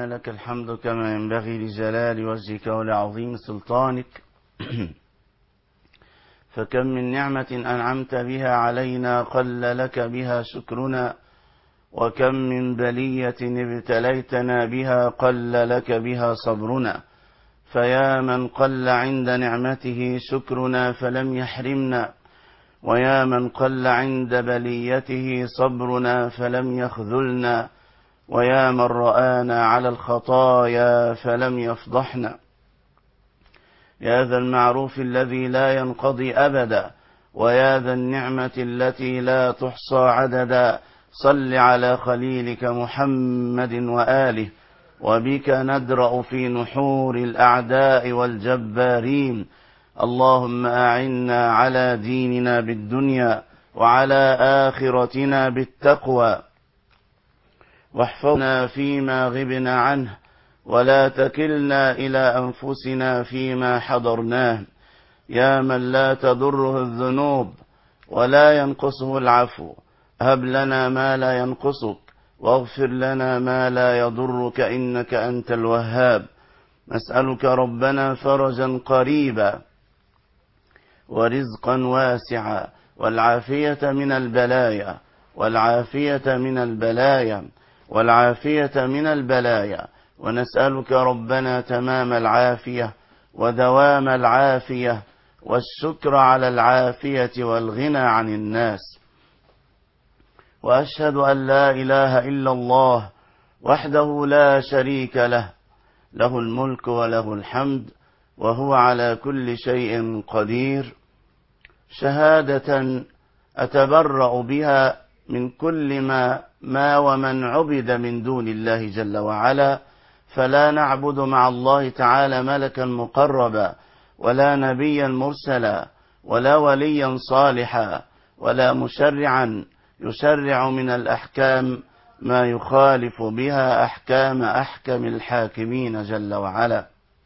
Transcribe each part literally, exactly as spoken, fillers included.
ربنا لك الحمد كما ينبغي لجلال وجهك ولعظيم سلطانك. فكم من نعمة أنعمت بها علينا قل لك بها شكرنا، وكم من بلية ابتليتنا بها قل لك بها صبرنا. فيا من قل عند نعمته شكرنا فلم يحرمنا، ويا من قل عند بليته صبرنا فلم يخذلنا، ويا من رآنا على الخطايا فلم يفضحنا. يا ذا المعروف الذي لا ينقضي أبدا، ويا ذا النعمة التي لا تحصى عددا، صل على خليلك محمد وآله، وبك ندرأ في نحور الأعداء والجبارين. اللهم أعنا على ديننا بالدنيا، وعلى آخرتنا بالتقوى، واحفظنا فيما غبنا عنه، ولا تكلنا إلى أنفسنا فيما حضرناه. يا من لا تضره الذنوب ولا ينقصه العفو، هب لنا ما لا ينقصك، واغفر لنا ما لا يضرك، إنك أنت الوهاب. نسألك ربنا فرجا قريبا، ورزقا واسعا، والعافية من البلايا، والعافية من البلايا، والعافية من البلايا. ونسألك ربنا تمام العافية ودوام العافية، والشكر على العافية والغنى عن الناس. وأشهد أن لا إله إلا الله وحده لا شريك له، له الملك وله الحمد، وهو على كل شيء قدير. شهادة أتبرأ بها من كل ما ما ومن عبد من دون الله جل وعلا، فلا نعبد مع الله تعالى ملكا مقربا، ولا نبيا مرسلا، ولا وليا صالحا، ولا مشرعا يشرع من الأحكام ما يخالف بها أحكام أحكم الحاكمين جل وعلا.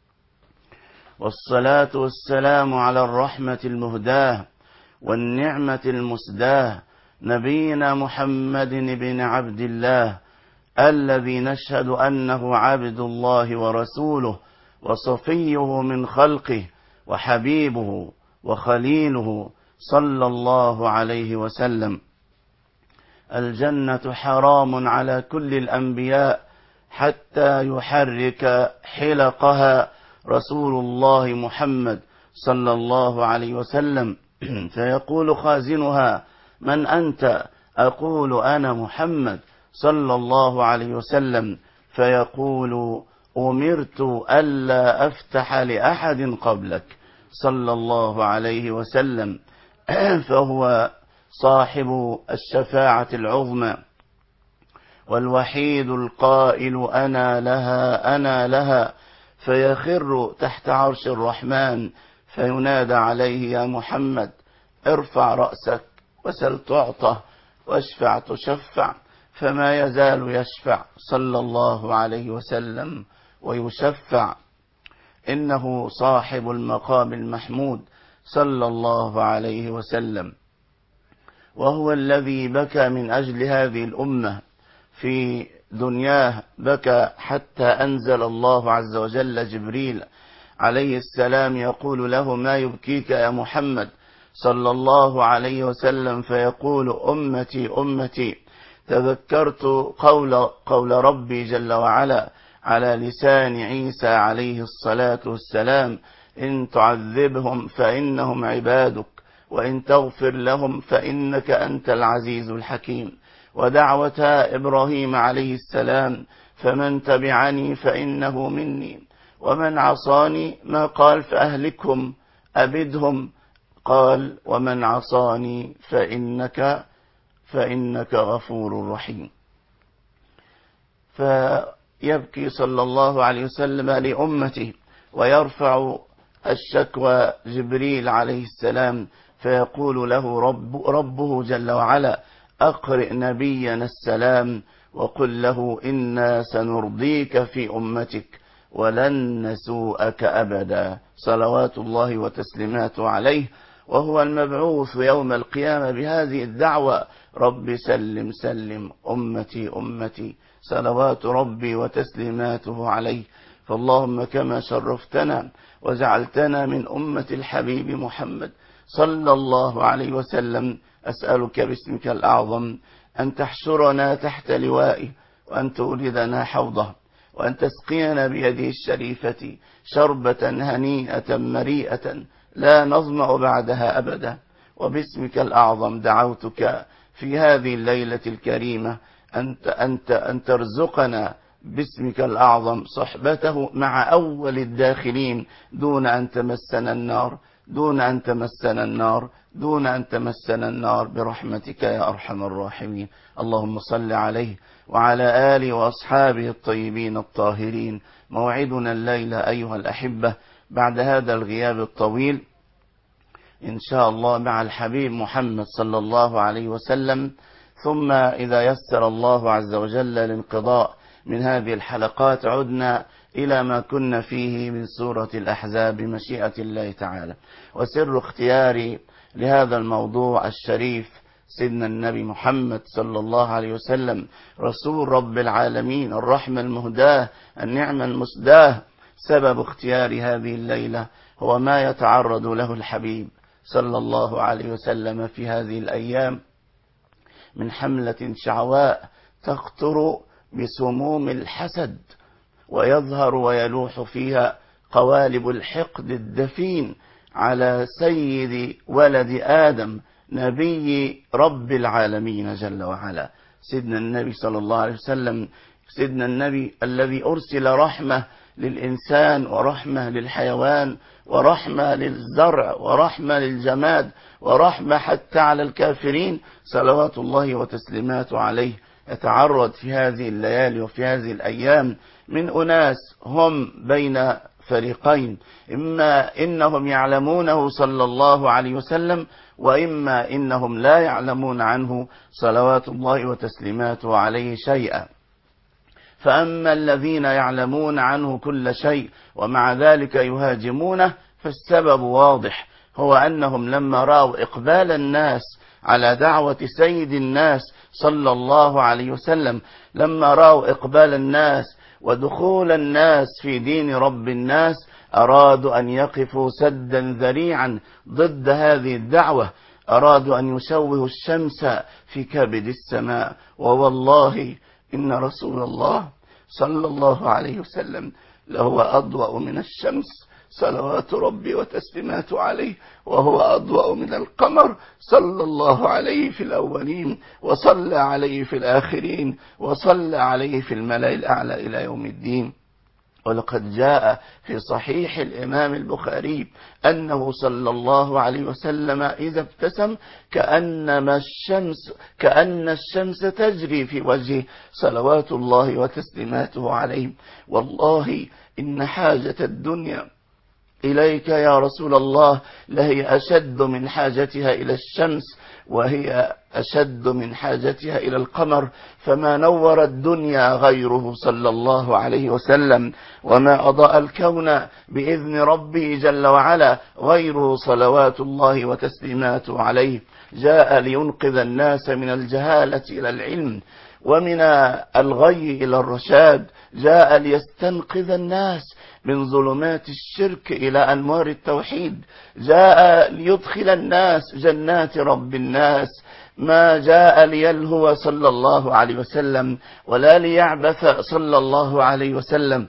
والصلاة والسلام على الرحمة المهداة والنعمة المسداة، نبينا محمد بن عبد الله، الذي نشهد أنه عبد الله ورسوله، وصفيه من خلقه، وحبيبه وخليله، صلى الله عليه وسلم. الجنة حرام على كل الأنبياء حتى يحرك حلقها رسول الله محمد صلى الله عليه وسلم، فيقول خازنها: من أنت؟ أقول أنا محمد صلى الله عليه وسلم، فيقول: أمرت ألا أفتح لأحد قبلك صلى الله عليه وسلم. فهو صاحب الشفاعة العظمى، والوحيد القائل: أنا لها أنا لها. فيخر تحت عرش الرحمن، فينادى عليه: يا محمد، ارفع رأسك وسل تعطى، واشفع تشفع. فما يزال يشفع صلى الله عليه وسلم ويشفع، إنه صاحب المقام المحمود صلى الله عليه وسلم. وهو الذي بكى من أجل هذه الأمة في دنياه، بكى حتى أنزل الله عز وجل جبريل عليه السلام يقول له: ما يبكيك يا محمد صلى الله عليه وسلم؟ فيقول: أمتي أمتي. تذكرت قول, قول ربي جل وعلا على لسان عيسى عليه الصلاة والسلام: إن تعذبهم فإنهم عبادك، وإن تغفر لهم فإنك أنت العزيز الحكيم. ودعوة إبراهيم عليه السلام: فمن تبعني فإنه مني، ومن عصاني، ما قال فأهلكهم أبدهم، قال: ومن عصاني فإنك فإنك غفور رحيم. فيبكي صلى الله عليه وسلم لأمته، ويرفع الشكوى جبريل عليه السلام، فيقول له رب ربه جل وعلا: أقرئ نبينا السلام، وقل له: إنا سنرضيك في أمتك ولن نسوءك أبدا، صلوات الله وتسليماته عليه. وهو المبعوث يوم القيامة بهذه الدعوة: رب سلم سلم أمتي أمتي، صلوات ربي وتسليماته عليه. فاللهم كما شرفتنا وجعلتنا من أمة الحبيب محمد صلى الله عليه وسلم، أسألك باسمك الأعظم أن تحشرنا تحت لوائه، وأن تولدنا حوضه، وأن تسقينا بيده الشريفة شربة هنيئة مريئة لا نظمأ بعدها أبدا. وباسمك الأعظم دعوتك في هذه الليلة الكريمة أنت أنت أن ترزقنا باسمك الأعظم صحبته مع أول الداخلين دون أن تمسنا النار دون أن تمسنا النار دون أن تمسنا النار برحمتك يا أرحم الراحمين. اللهم صل عليه وعلى آله وأصحابه الطيبين الطاهرين. موعدنا الليلة أيها الأحبة بعد هذا الغياب الطويل إن شاء الله مع الحبيب محمد صلى الله عليه وسلم، ثم إذا يسر الله عز وجل الانقضاء من هذه الحلقات عدنا إلى ما كنا فيه من سورة الأحزاب بمشيئة الله تعالى. وسر اختياري لهذا الموضوع الشريف سيدنا النبي محمد صلى الله عليه وسلم رسول رب العالمين، الرحمة المهداة، النعمة المسداة. سبب اختيار هذه الليلة هو ما يتعرض له الحبيب صلى الله عليه وسلم في هذه الأيام من حملة شعواء تقطر بسموم الحسد، ويظهر ويلوح فيها قوالب الحقد الدفين على سيد ولد آدم نبي رب العالمين جل وعلا، سيدنا النبي صلى الله عليه وسلم، سيدنا النبي الذي أرسل رحمة للإنسان ورحمة للحيوان ورحمة للزرع ورحمة للجماد ورحمة حتى على الكافرين صلوات الله وتسليماته عليه. يتعرض في هذه الليالي وفي هذه الأيام من أناس هم بين فريقين: إما إنهم يعلمونه صلى الله عليه وسلم، وإما إنهم لا يعلمون عنه صلوات الله وتسليماته عليه شيئا. فأما الذين يعلمون عنه كل شيء ومع ذلك يهاجمونه فالسبب واضح، هو أنهم لما رأوا إقبال الناس على دعوة سيد الناس صلى الله عليه وسلم، لما رأوا إقبال الناس ودخول الناس في دين رب الناس، أرادوا أن يقفوا سدا ذريعا ضد هذه الدعوة، أرادوا أن يشوهوا الشمس في كبد السماء. ووالله إن رسول الله صلى الله عليه وسلم لهو أضوأ من الشمس صلوات ربي وتسليماته عليه، وهو أضوأ من القمر صلى الله عليه في الأولين، وصلى عليه في الآخرين، وصلى عليه في الملأ الأعلى إلى يوم الدين. ولقد جاء في صحيح الإمام البخاري أنه صلى الله عليه وسلم إذا ابتسم كأنما الشمس كأن الشمس تجري في وجهه صلوات الله وتسليماته عليه. والله إن حاجة الدنيا إليك يا رسول الله لهي أشد من حاجتها إلى الشمس، وهي أشد من حاجتها إلى القمر، فما نور الدنيا غيره صلى الله عليه وسلم، وما أضاء الكون بإذن ربه جل وعلا غيره صلوات الله وتسليماته عليه. جاء لينقذ الناس من الجهالة إلى العلم، ومن الغي إلى الرشاد، جاء ليستنقذ الناس من ظلمات الشرك إلى أنوار التوحيد، جاء ليدخل الناس جنات رب الناس. ما جاء ليلهو صلى الله عليه وسلم ولا ليعبث صلى الله عليه وسلم،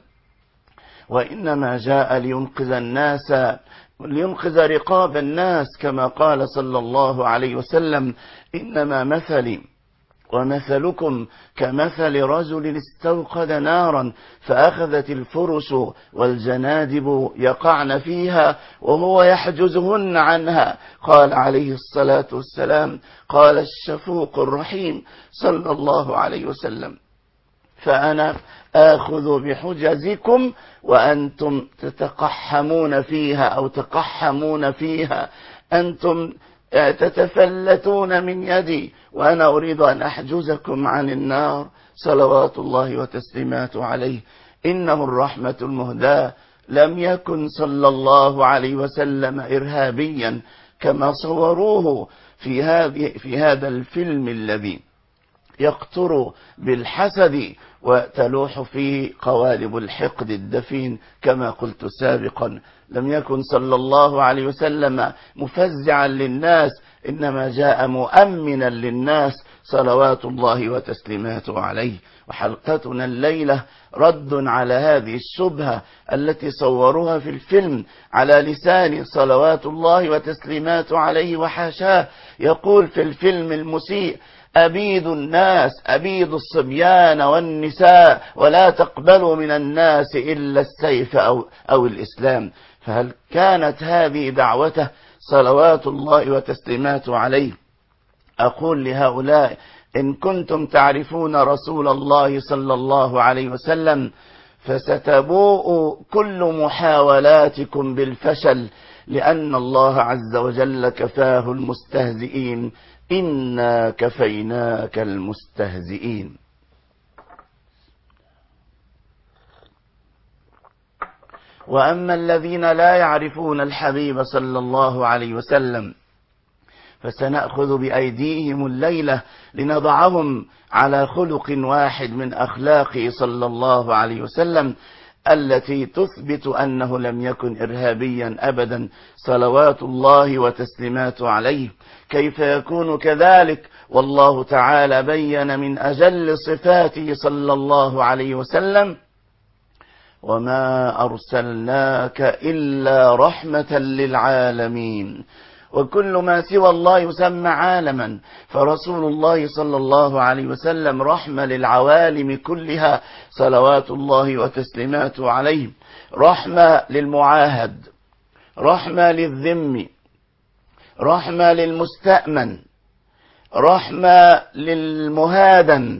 وإنما جاء لينقذ الناس، لينقذ رقاب الناس، كما قال صلى الله عليه وسلم: إنما مثلي ومثلكم كمثل رجل استوقد نارا فأخذت الفرش والجنادب يقعن فيها وهو يحجزهن عنها. قال عليه الصلاة والسلام، قال الشفوق الرحيم صلى الله عليه وسلم: فأنا آخذ بحجزكم وأنتم تتقحمون فيها أو تقحمون فيها، أنتم تتفلتون من يدي وأنا أريد أن أحجزكم عن النار صلوات الله وتسليماته عليه. إنه الرحمة المهداة، لم يكن صلى الله عليه وسلم إرهابيا كما صوروه في هذه في هذا الفيلم الذي يقطر بالحسد وتلوح فيه قوالب الحقد الدفين. كما قلت سابقا، لم يكن صلى الله عليه وسلم مفزعا للناس، إنما جاء مؤمنا للناس صلوات الله وتسليماته عليه. وحلقتنا الليلة رد على هذه الشبهة التي صوروها في الفيلم على لسان صلوات الله وتسليماته عليه وحاشاه. يقول في الفيلم المسيء: أبيد الناس، أبيد الصبيان والنساء، ولا تقبلوا من الناس إلا السيف أو, أو الإسلام. فهل كانت هذه دعوته صلوات الله وتسليماته عليه؟ أقول لهؤلاء: إن كنتم تعرفون رسول الله صلى الله عليه وسلم فستبوء كل محاولاتكم بالفشل، لأن الله عز وجل كفاه المستهزئين، إنا كفيناك المستهزئين. وأما الذين لا يعرفون الحبيب صلى الله عليه وسلم فسنأخذ بأيديهم الليلة لنضعهم على خلق واحد من أخلاقه صلى الله عليه وسلم التي تثبت أنه لم يكن إرهابيا أبدا صلوات الله وتسليماته عليه. كيف يكون كذلك والله تعالى بين من أجل صفاته صلى الله عليه وسلم: وما أرسلناك إلا رحمة للعالمين. وكل ما سوى الله يسمى عالما، فرسول الله صلى الله عليه وسلم رحمة للعوالم كلها صلوات الله وتسليماته عليه. رحمة للمعاهد، رحمة للذم، رحمة للمستأمن، رحمة للمهادن،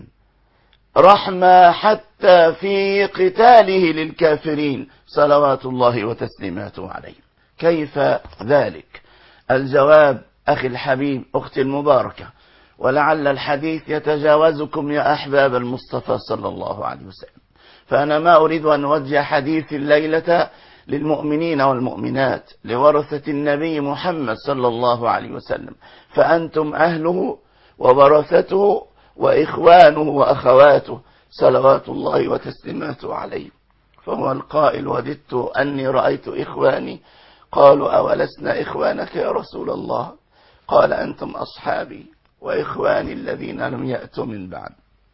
رحمة حتى في قتاله للكافرين صلوات الله وتسليماته عليه. كيف ذلك؟ الجواب: أخي الحبيب، أختي المباركة، ولعل الحديث يتجاوزكم يا أحباب المصطفى صلى الله عليه وسلم، فأنا ما أريد أن أوجه حديث الليلة للمؤمنين والمؤمنات، لورثة النبي محمد صلى الله عليه وسلم، فأنتم أهله وورثته وإخوانه وأخواته صلوات الله وتسليماته عليه. فهو القائل: وددت أني رأيت إخواني. قالوا: أولسنا إخوانك يا رسول الله؟ قال: أنتم أصحابي وإخواني الذين لم يأتوا من بعد،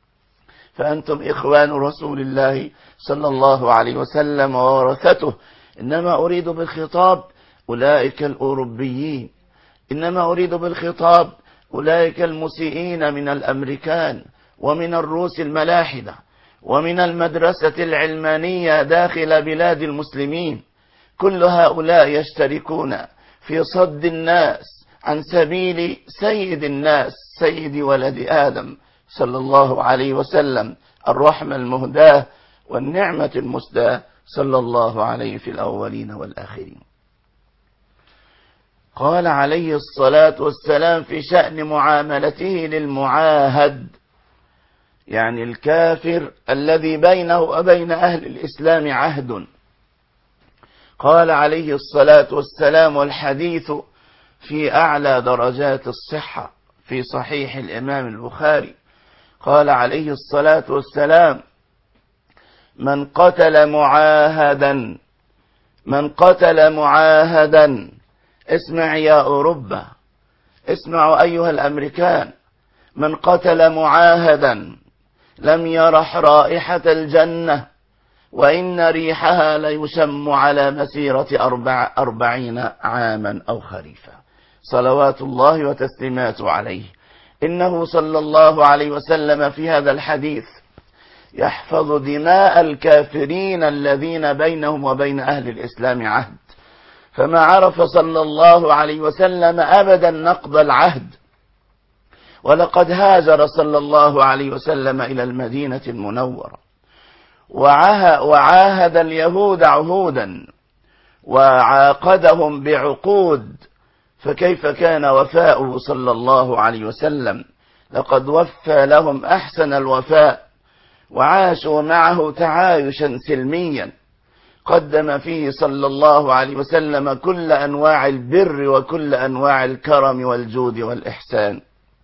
فأنتم إخوان رسول الله صلى الله عليه وسلم وورثته. إنما أريد بالخطاب أولئك الأوروبيين، إنما أريد بالخطاب أولئك المسيئين من الأمريكان ومن الروس الملاحدة ومن المدرسة العلمانية داخل بلاد المسلمين. كل هؤلاء يشتركون في صد الناس عن سبيل سيد الناس، سيد ولد آدم صلى الله عليه وسلم، الرحمة المهداة والنعمة المسداة صلى الله عليه في الأولين والآخرين. قال عليه الصلاة والسلام في شأن معاملته للمعاهد، يعني الكافر الذي بينه وبين أهل الإسلام عهد، قال عليه الصلاة والسلام، والحديث في أعلى درجات الصحة في صحيح الإمام البخاري، قال عليه الصلاة والسلام: من قتل معاهدا من قتل معاهدا اسمع يا أوروبا، اسمعوا أيها الأمريكان، من قتل معاهدا لم يرح رائحة الجنة، وإن ريحها ليشم على مسيرة أربع أربعين عاما أو خريفا صلوات الله وتسليماته عليه. إنه صلى الله عليه وسلم في هذا الحديث يحفظ دماء الكافرين الذين بينهم وبين أهل الإسلام عهد، فما عرف صلى الله عليه وسلم أبدا نقض العهد. ولقد هاجر صلى الله عليه وسلم إلى المدينة المنورة وعاهد اليهود عهودا وعاقدهم بعقود، فكيف كان وفاؤه صلى الله عليه وسلم؟ لقد وفى لهم أحسن الوفاء وعاشوا معه تعايشا سلميا. قدم فيه صلى الله عليه وسلم كل أنواع البر وكل أنواع الكرم والجود والإحسان،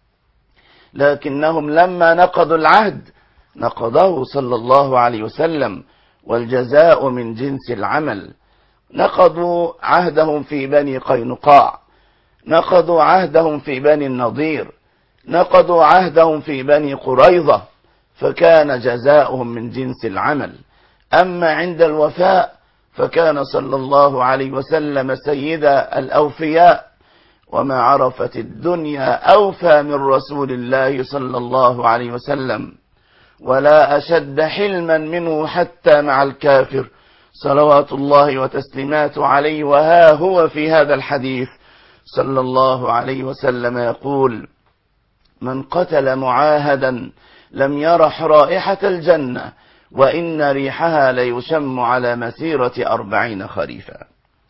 لكنهم لما نقضوا العهد نقضه صلى الله عليه وسلم، والجزاء من جنس العمل. نقضوا عهدهم في بني قينقاع، نقضوا عهدهم في بني النضير، نقضوا عهدهم في بني قريظة، فكان جزاؤهم من جنس العمل. أما عند الوفاء فكان صلى الله عليه وسلم سيد الأوفياء، وما عرفت الدنيا أوفى من رسول الله صلى الله عليه وسلم، ولا أشد حلما منه حتى مع الكافر صلوات الله وتسليماته عليه. وها هو في هذا الحديث صلى الله عليه وسلم يقول: من قتل معاهدا لم يرح رائحة الجنة، وإن ريحها ليشم على مسيرة أربعين خريفا.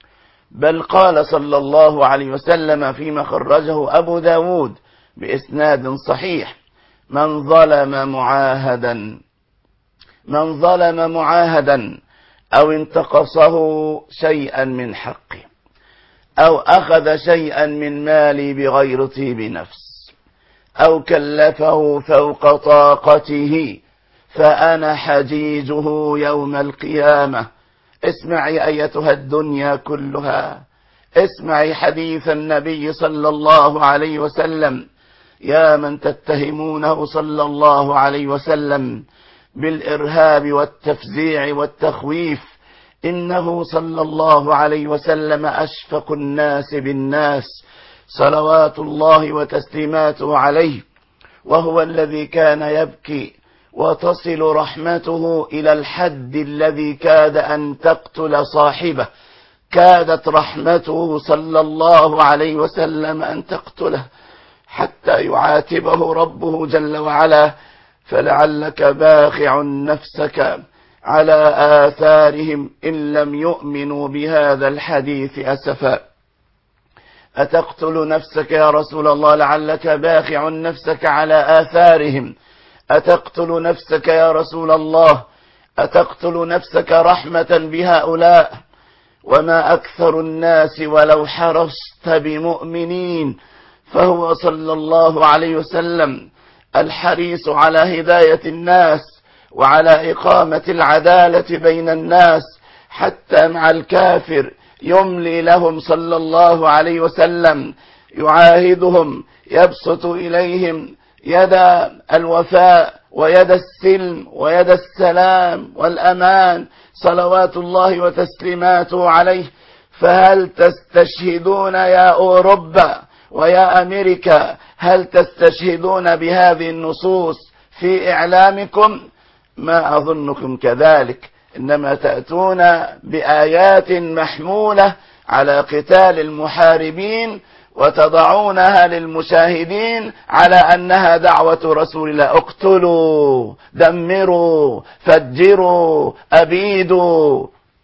بل قال صلى الله عليه وسلم فيما خرجه أبو داود بإسناد صحيح: من ظلم معاهدا من ظلم معاهدا أو انتقصه شيئا من حقه أو أخذ شيئا من مالي بغير طيب نفس أو كلفه فوق طاقته فأنا حجيجه يوم القيامة. اسمعي أيتها الدنيا كلها، اسمعي حديث النبي صلى الله عليه وسلم: يا من تتهمونه صلى الله عليه وسلم بالإرهاب والتفزيع والتخويف، إنه صلى الله عليه وسلم أشفق الناس بالناس صلوات الله وتسليماته عليه، وهو الذي كان يبكي وتصل رحمته إلى الحد الذي كاد أن تقتل صاحبه، كادت رحمته صلى الله عليه وسلم أن تقتله حتى يعاتبه ربه جل وعلا: فلعلك باخع نفسك على آثارهم إن لم يؤمنوا بهذا الحديث أسفا. أتقتل نفسك يا رسول الله لعلك باخع نفسك على آثارهم؟ أتقتل نفسك يا رسول الله؟ أتقتل نفسك رحمة بهؤلاء؟ وما أكثر الناس ولو حرصت بمؤمنين. فهو صلى الله عليه وسلم الحريص على هداية الناس وعلى إقامة العدالة بين الناس، حتى مع الكافر يملي لهم صلى الله عليه وسلم، يعاهدهم، يبسط إليهم يد الوفاء ويد السلم ويد السلام والأمان صلوات الله وتسليماته عليه. فهل تستشهدون يا أوروبا ويا أمريكا، هل تستشهدون بهذه النصوص في إعلامكم؟ ما أظنكم كذلك، إنما تأتون بآيات محمولة على قتال المحاربين وتضعونها للمشاهدين على أنها دعوة رسول الله: اقتلوا، دمروا، فجروا، أبيدوا.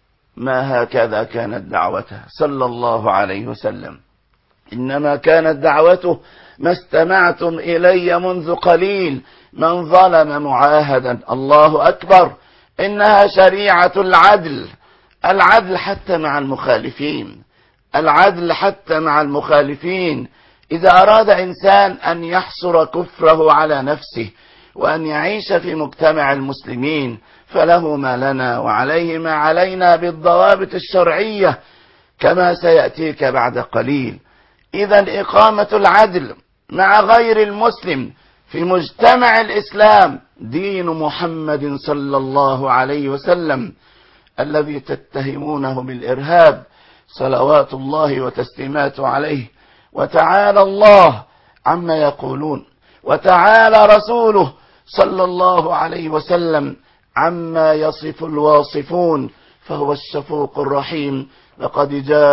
ما هكذا كانت دعوته صلى الله عليه وسلم، إنما كانت دعوته ما استمعتم إلي منذ قليل: من ظلم معاهدا. الله أكبر، إنها شريعة العدل، العدل حتى مع المخالفين، العدل حتى مع المخالفين. إذا أراد إنسان أن يحصر كفره على نفسه وأن يعيش في مجتمع المسلمين فله ما لنا وعليه ما علينا بالضوابط الشرعية كما سيأتيك بعد قليل. إذا إقامة العدل مع غير المسلم في مجتمع الإسلام دين محمد صلى الله عليه وسلم الذي تتهمونه بالإرهاب صلوات الله وتسليماته عليه. وتعالى الله عما يقولون، وتعالى رسوله صلى الله عليه وسلم عما يصف الواصفون، فهو الشفوق الرحيم: لقد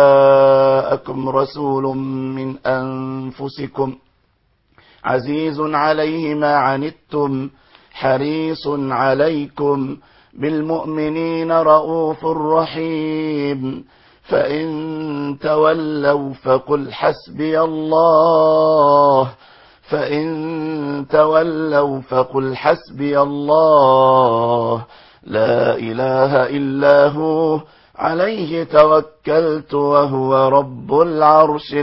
جاءكم رسول من أنفسكم عزيز عليه ما عنتم حريص عليكم بالمؤمنين رؤوف رحيم. فإن تولوا فقل حسبي الله فإن تولوا فقل حسبي الله لا إله إلا هو عليه توكلت وهو رب العرش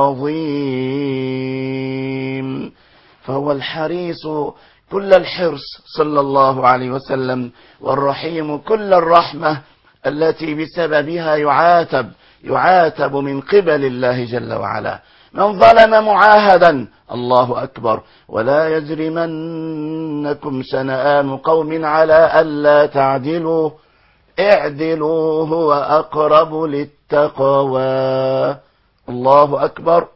العظيم. فهو الحريص كل الحرص صلى الله عليه وسلم، والرحيم كل الرحمة التي بسببها يعاتب يعاتب من قبل الله جل وعلا. من ظلم معاهدا، الله أكبر، ولا يجرمنكم شنآن قوم على ألا تعدلوا اعدلوا هو أقرب للتقوى. الله أكبر.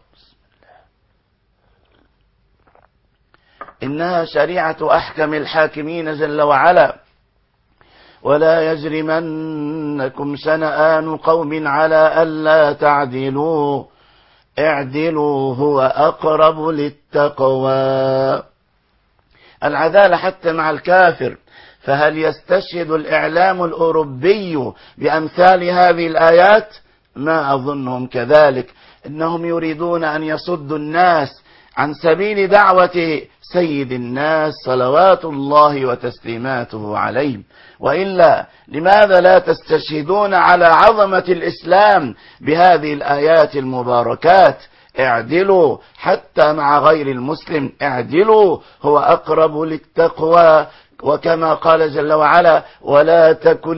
إنها شريعة أحكم الحاكمين جل وعلا. ولا يجرمنكم شنآن قوم على ألا تعدلوا اعدلوا هو أقرب للتقوى. العدالة حتى مع الكافر. فهل يستشهد الإعلام الأوروبي بأمثال هذه الآيات؟ ما أظنهم كذلك. إنهم يريدون أن يصدوا الناس عن سبيل دعوة سيد الناس صلوات الله وتسليماته عليه. وإلا لماذا لا تستشهدون على عظمة الإسلام بهذه الآيات المباركات؟ اعدلوا حتى مع غير المسلم، اعدلوا هو أقرب للتقوى. وكما قال جل وعلا: ولا تكن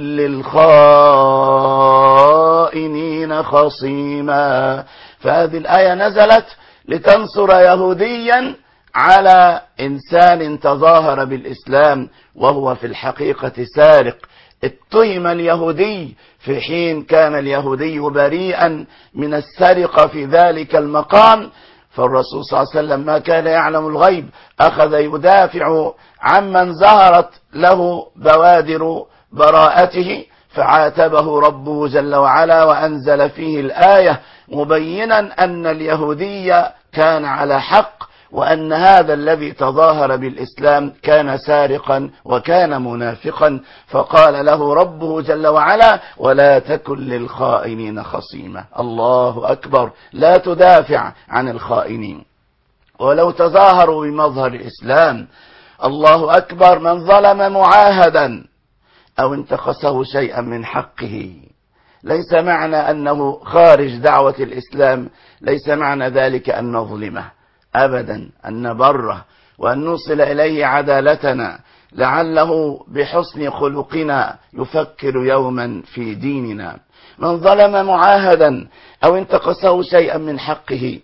للخائنين خصيما. فهذه الآية نزلت لتنصر يهوديا على إنسان تظاهر بالإسلام وهو في الحقيقة سارق. اتهم اليهودي في حين كان اليهودي بريئا من السرقة في ذلك المقام، فالرسول صلى الله عليه وسلم ما كان يعلم الغيب، أخذ يدافع عمن ظهرت له بوادر براءته، فعاتبه ربه جل وعلا وأنزل فيه الآية مبينا أن اليهودي كان على حق، وأن هذا الذي تظاهر بالإسلام كان سارقا وكان منافقا. فقال له ربه جل وعلا: ولا تكن للخائنين خصيما. الله أكبر. لا تدافع عن الخائنين ولو تظاهروا بمظهر الإسلام. الله أكبر. من ظلم معاهدا أو انتقصه شيئا من حقه، ليس معنى أنه خارج دعوة الإسلام، ليس معنى ذلك أن نظلمه أبدا، أن نبره وأن نوصل إليه عدالتنا، لعله بحسن خلقنا يفكر يوما في ديننا. من ظلم معاهدا أو انتقصه شيئا من حقه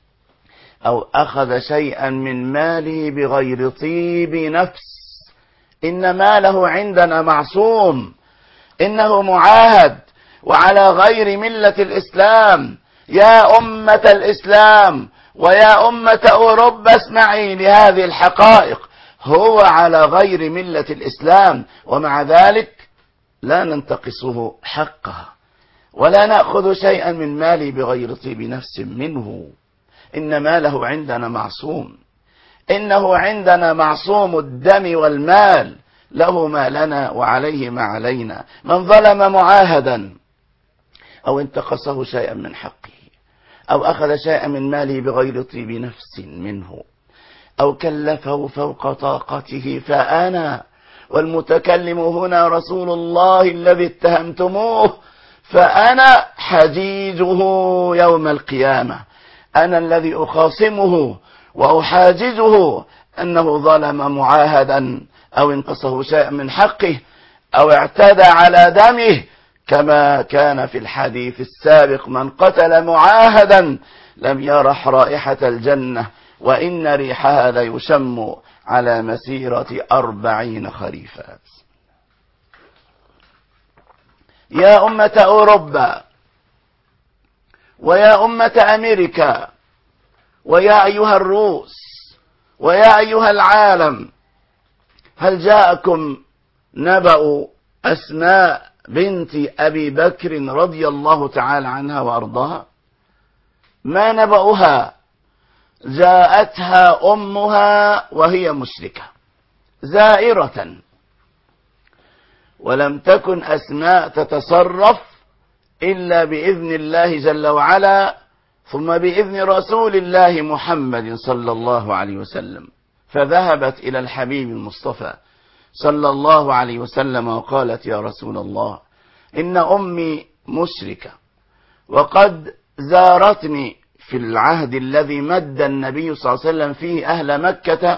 أو أخذ شيئا من ماله بغير طيب نفس، إن ماله عندنا معصوم، إنه معاهد وعلى غير ملة الإسلام. يا أمة الإسلام ويا أمة أوروبا اسمعي لهذه الحقائق، هو على غير ملة الإسلام، ومع ذلك لا ننتقصه حقه ولا نأخذ شيئا من ماله بغير طيب نفس منه. إن ماله عندنا معصوم، إنه عندنا معصوم الدم والمال، له ما لنا وعليه ما علينا. من ظلم معاهدا أو انتقصه شيئا من حقه أو أخذ شيئا من ماله بغير طيب نفس منه أو كلفه فوق طاقته، فأنا، والمتكلم هنا رسول الله الذي اتهمتموه، فأنا حجيجه يوم القيامة. أنا الذي أخاصمه وأحاججه أنه ظلم معاهدا أو انقصه شيئا من حقه أو اعتدى على دمه، كما كان في الحديث السابق: من قتل معاهدا لم يرح رائحة الجنة وإن ريحها ليشم على مسيرة أربعين خريفا. يا أمة أوروبا ويا أمة أمريكا ويا أيها الروس ويا أيها العالم، هل جاءكم نبأ أسماء بنت أبي بكر رضي الله تعالى عنها وأرضاها؟ ما نبأها؟ جاءتها أمها وهي مشركة زائرة، ولم تكن أسماء تتصرف إلا بإذن الله جل وعلا، ثم بإذن رسول الله محمد صلى الله عليه وسلم، فذهبت إلى الحبيب المصطفى صلى الله عليه وسلم وقالت: يا رسول الله، إن أمي مشركة، وقد زارتني في العهد الذي مد النبي صلى الله عليه وسلم فيه أهل مكة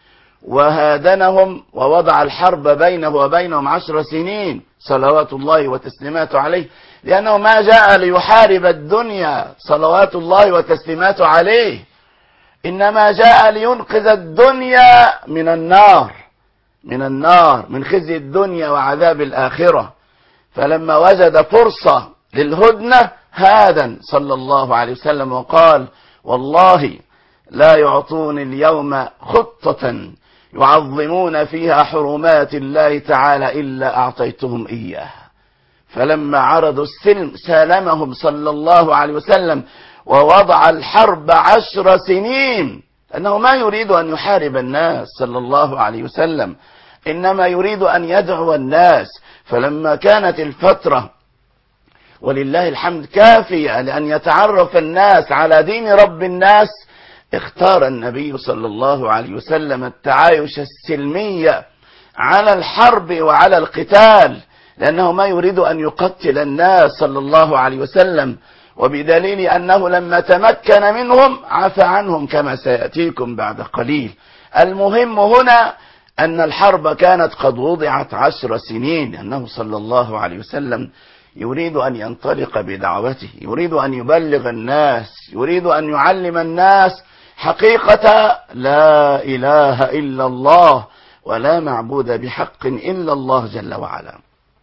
وهادنهم ووضع الحرب بينه وبينهم عشر سنين صلوات الله وتسليماته عليه، لأنه ما جاء ليحارب الدنيا صلوات الله وتسليماته عليه، إنما جاء لينقذ الدنيا من النار من النار من خزي الدنيا وعذاب الآخرة. فلما وجد فرصة للهدنة هادن صلى الله عليه وسلم وقال: والله لا يعطوني اليوم خطة يعظمون فيها حرمات الله تعالى إلا أعطيتهم إياها. فلما عرضوا السلم سالمهم صلى الله عليه وسلم ووضع الحرب عشر سنين، أنه ما يريد أن يحارب الناس صلى الله عليه وسلم، إنما يريد أن يدعو الناس. فلما كانت الفترة ولله الحمد كافية لأن يتعرف الناس على دين رب الناس، اختار النبي صلى الله عليه وسلم التعايش السلمي على الحرب وعلى القتال، لأنه ما يريد أن يقتل الناس صلى الله عليه وسلم، وبدليل أنه لما تمكن منهم عفى عنهم كما سيأتيكم بعد قليل. المهم هنا أن الحرب كانت قد وضعت عشر سنين، لأنه صلى الله عليه وسلم يريد أن ينطلق بدعوته، يريد أن يبلغ الناس، يريد أن يعلم الناس حقيقة لا إله إلا الله ولا معبود بحق إلا الله جل وعلا.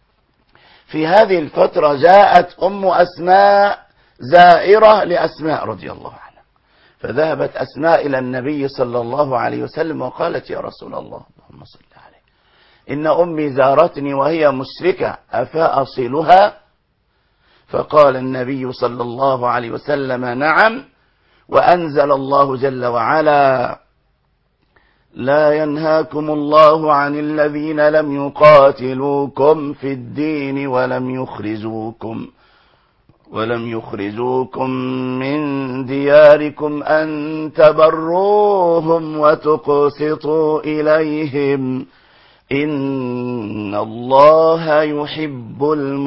في هذه الفترة جاءت أم أسماء زائرة لأسماء رضي الله عنها، فذهبت أسماء إلى النبي صلى الله عليه وسلم وقالت: يا رسول الله، اللهم صل عليه، إن أمي زارتني وهي مشركة أفأصلها؟ فقال النبي صلى الله عليه وسلم: نعم. وأنزل الله جل وعلا: لا ينهاكم الله عن الذين لم يقاتلوكم في الدين ولم يخرجوكم ولم يخرجوكم من دياركم أن تبروهم وتقسطوا إليهم إن الله يحب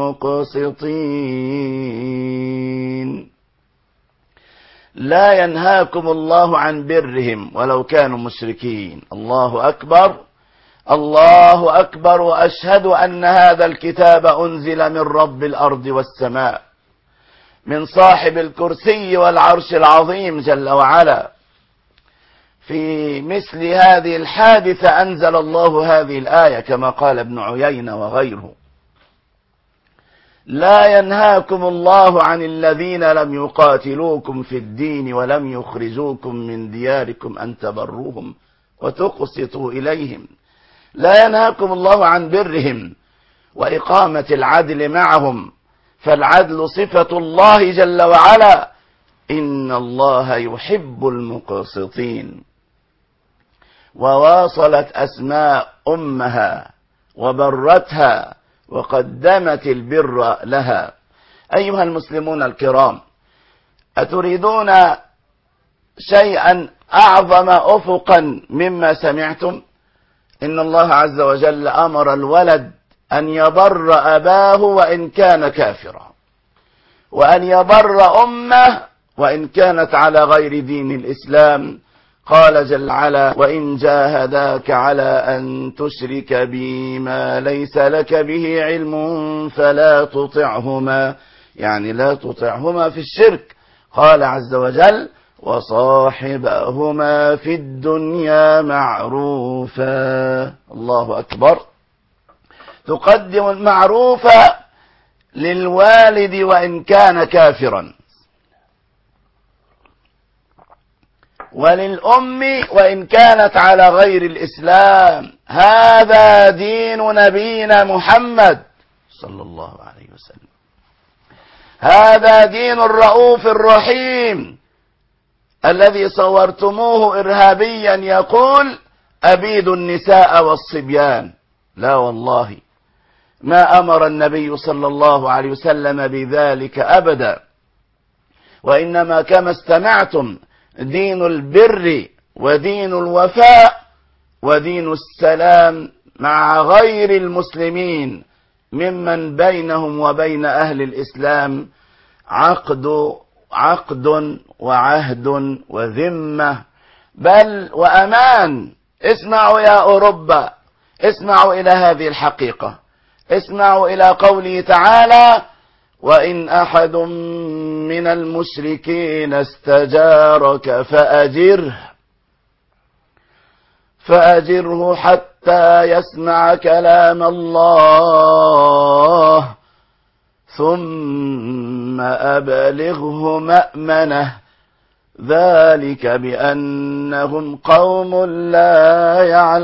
المقسطين. لا ينهاكم الله عن برهم ولو كانوا مشركين. الله أكبر، الله أكبر، وأشهد أن هذا الكتاب أنزل من رب الأرض والسماء، من صاحب الكرسي والعرش العظيم جل وعلا. في مثل هذه الحادثة أنزل الله هذه الآية كما قال ابن عيينة وغيره: لا ينهاكم الله عن الذين لم يقاتلوكم في الدين ولم يخرجوكم من دياركم أن تبروهم وتقسطوا إليهم. لا ينهاكم الله عن برهم وإقامة العدل معهم، فالعدل صفة الله جل وعلا، إن الله يحب المقسطين. وواصلت أسماء أمها وبرتها وقدمت البر لها. أيها المسلمون الكرام، أتريدون شيئا أعظم أفقا مما سمعتم؟ إن الله عز وجل أمر الولد أن يبر أباه وإن كان كافرا، وأن يبر أمه وإن كانت على غير دين الإسلام. قال جل وعلا: وإن جاهداك على أن تشرك بي ما ليس لك به علم فلا تطعهما، يعني لا تطعهما في الشرك. قال عز وجل: وصاحبهما في الدنيا معروفا. الله أكبر. تقدم المعروف للوالد وإن كان كافرا، وللأم وإن كانت على غير الإسلام. هذا دين نبينا محمد صلى الله عليه وسلم، هذا دين الرؤوف الرحيم الذي صورتموه إرهابيا يقول: أبيد النساء والصبيان. لا والله، ما أمر النبي صلى الله عليه وسلم بذلك أبدا، وإنما كما استمعتم دين البر ودين الوفاء ودين السلام مع غير المسلمين، ممن بينهم وبين أهل الإسلام عقد عقد وعهد وذمة بل وأمان. اسمعوا يا أوروبا، اسمعوا إلى هذه الحقيقة، اسمعوا إلى قوله تعالى: وإن أحد من المشركين استجارك فأجره فأجره حتى يسمع كلام الله ثم أبلغه مأمنه ذلك بأنهم قوم لا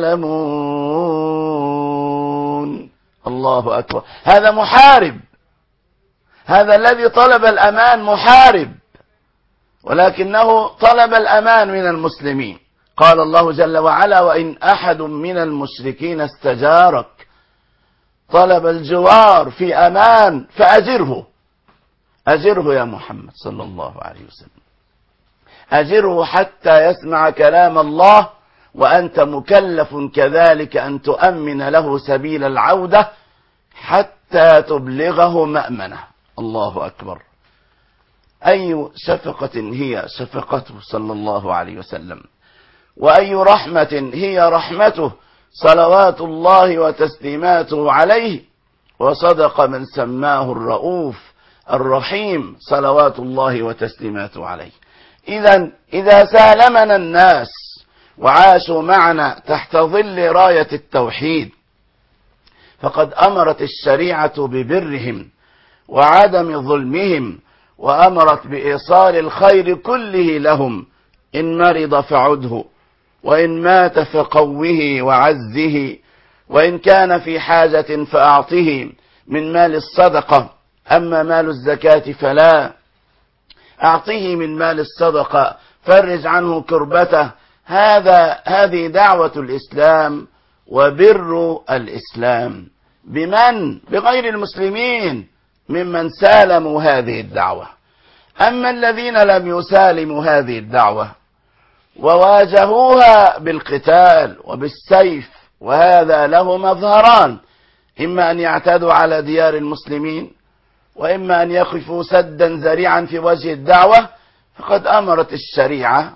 يعلمون. الله أكبر. هذا محارب، هذا الذي طلب الأمان محارب، ولكنه طلب الأمان من المسلمين. قال الله جل وعلا: وإن أحد من المشركين استجارك، طلب الجوار في أمان، فأجره. أجره يا محمد صلى الله عليه وسلم، أجره حتى يسمع كلام الله، وأنت مكلف كذلك أن تؤمن له سبيل العودة حتى تبلغه مأمنه. الله أكبر. أي شفقة هي شفقته صلى الله عليه وسلم، وأي رحمة هي رحمته صلوات الله وتسليماته عليه. وصدق من سماه الرؤوف الرحيم صلوات الله وتسليماته عليه. إذا إذا سالمنا الناس وعاشوا معنا تحت ظل راية التوحيد، فقد أمرت الشريعة ببرهم وعدم ظلمهم، وأمرت بإيصال الخير كله لهم. إن مرض فعده، وإن مات فقوه وعزه، وإن كان في حاجة فأعطه من مال الصدقة، أما مال الزكاة فلا، أعطه من مال الصدقة، فرج عنه كربته. هذا هذه دعوة الإسلام وبر الإسلام. بمن؟ بغير المسلمين ممن سالموا هذه الدعوة. أما الذين لم يسالموا هذه الدعوة وواجهوها بالقتال وبالسيف، وهذا له مظهران: إما أن يعتدوا على ديار المسلمين، وإما أن يقفوا سدا ذريعا في وجه الدعوة، فقد أمرت الشريعة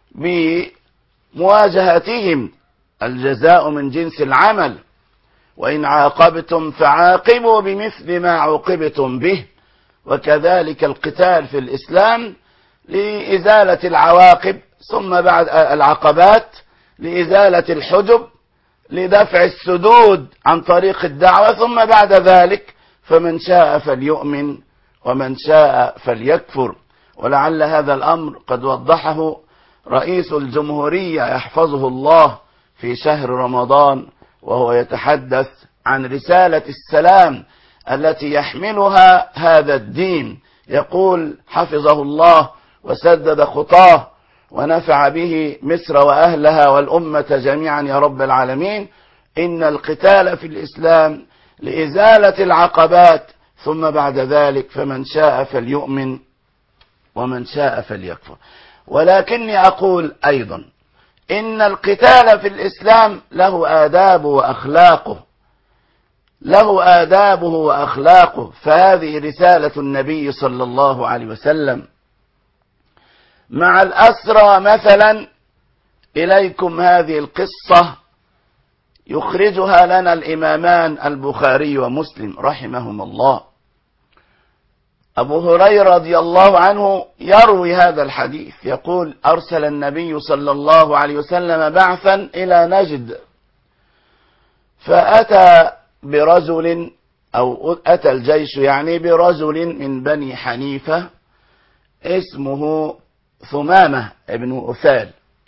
بمواجهتهم. الجزاء من جنس العمل، وإن عاقبتم فعاقبوا بمثل ما عوقبتم به. وكذلك القتال في الإسلام لإزالة العواقب، ثم بعد العقبات لإزالة الحجب، لدفع السدود عن طريق الدعوة، ثم بعد ذلك فمن شاء فليؤمن ومن شاء فليكفر. ولعل هذا الأمر قد وضحه رئيس الجمهورية يحفظه الله في شهر رمضان، وهو يتحدث عن رسالة السلام التي يحملها هذا الدين. يقول حفظه الله وسدد خطاه ونفع به مصر وأهلها والأمة جميعا يا رب العالمين: إن القتال في الإسلام لإزالة العقبات، ثم بعد ذلك فمن شاء فليؤمن ومن شاء فليكفر. ولكني أقول أيضا إن القتال في الإسلام له آدابه وأخلاقه، له آدابه وأخلاقه. فهذه رسالة النبي صلى الله عليه وسلم. مع الأسرى مثلا، إليكم هذه القصة يخرجها لنا الإمامان البخاري ومسلم رحمهم الله. أبو هريرة رضي الله عنه يروي هذا الحديث، يقول: أرسل النبي صلى الله عليه وسلم بعثا إلى نجد، فأتى برجل، أو أتى الجيش يعني برجل من بني حنيفة اسمه ثمامة ابن أثال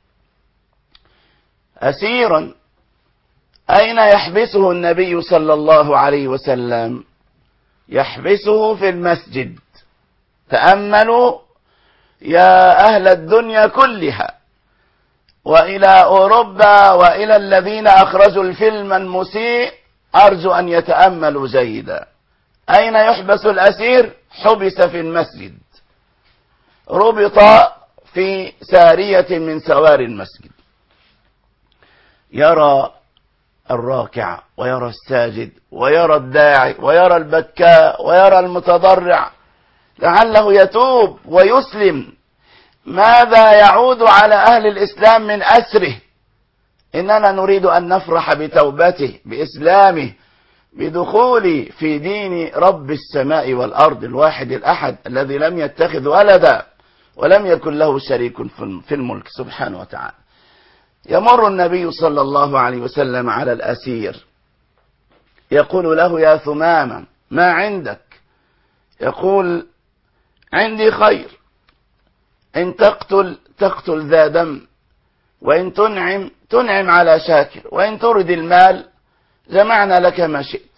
أسيرا. أين يحبسه النبي صلى الله عليه وسلم؟ يحبسه في المسجد. تأملوا يا أهل الدنيا كلها، وإلى أوروبا وإلى الذين أخرجوا الفيلم المسيء، أرجو أن يتأملوا جيدا. أين يحبس الأسير؟ حبس في المسجد، ربط في سارية من سوار المسجد. يرى الراكع ويرى الساجد ويرى الداعي ويرى البكاء ويرى المتضرع لعله يتوب ويسلم. ماذا يعود على أهل الإسلام من أسره؟ إننا نريد أن نفرح بتوبته، بإسلامه، بدخول في دين رب السماء والأرض الواحد الأحد الذي لم يتخذ ولدا ولم يكن له شريك في الملك سبحانه وتعالى. يمر النبي صلى الله عليه وسلم على الأسير يقول له: يا ثمامة ما عندك؟ يقول: عندي خير، إن تقتل تقتل ذا دم، وإن تنعم تنعم على شاكر، وإن ترد المال جمعنا لك ما شئت.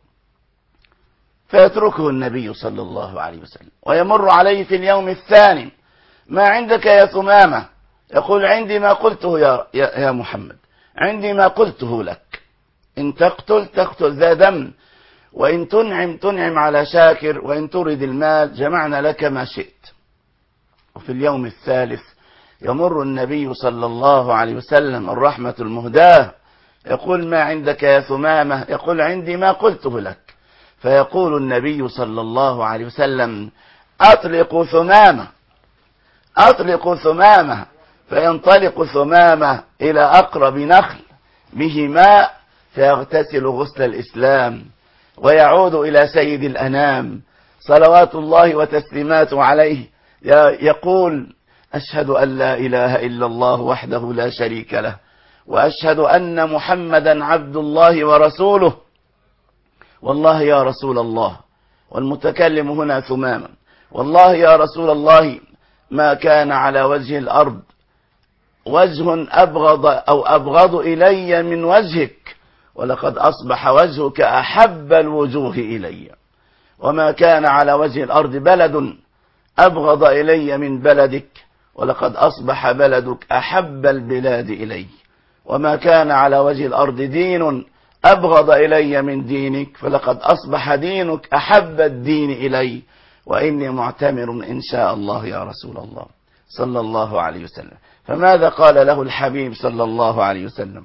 فيتركه النبي صلى الله عليه وسلم ويمر عليه في اليوم الثاني: ما عندك يا ثمامة؟ يقول: عندي ما قلته يا, يا, يا محمد، عندي ما قلته لك، إن تقتل تقتل ذا دم، وإن تنعم تنعم على شاكر، وإن ترد المال جمعنا لك ما شئت. وفي اليوم الثالث يمر النبي صلى الله عليه وسلم الرحمة المهداة يقول: ما عندك يا ثمامة؟ يقول: عندي ما قلته لك. فيقول النبي صلى الله عليه وسلم: أطلق ثمامة، أطلق ثمامة. فينطلق ثمامة إلى أقرب نخل به ماء فيغتسل غسل الإسلام ويعود إلى سيد الأنام صلوات الله وتسليماته عليه يقول: أشهد أن لا إله إلا الله وحده لا شريك له، وأشهد أن محمدا عبد الله ورسوله. والله يا رسول الله، والمتكلم هنا ثماما، والله يا رسول الله ما كان على وجه الأرض وجه أبغض أو أبغض إلي من وجهك، ولقد أصبح وجهك أحب الوجوه إلي. وما كان على وجه الأرض بلد أبغض إلي من بلدك، ولقد أصبح بلدك أحب البلاد إلي. وما كان على وجه الأرض دين أبغض إلي من دينك، فلقد أصبح دينك أحب الدين إلي، وإني معتمر إن شاء الله يا رسول الله صلى الله عليه وسلم. فماذا قال له الحبيب صلى الله عليه وسلم؟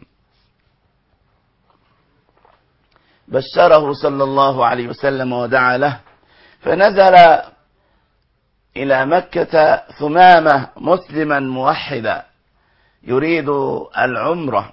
بشره صلى الله عليه وسلم ودعا له، فنزل إلى مكة ثمامة مسلما موحدا يريد العمرة.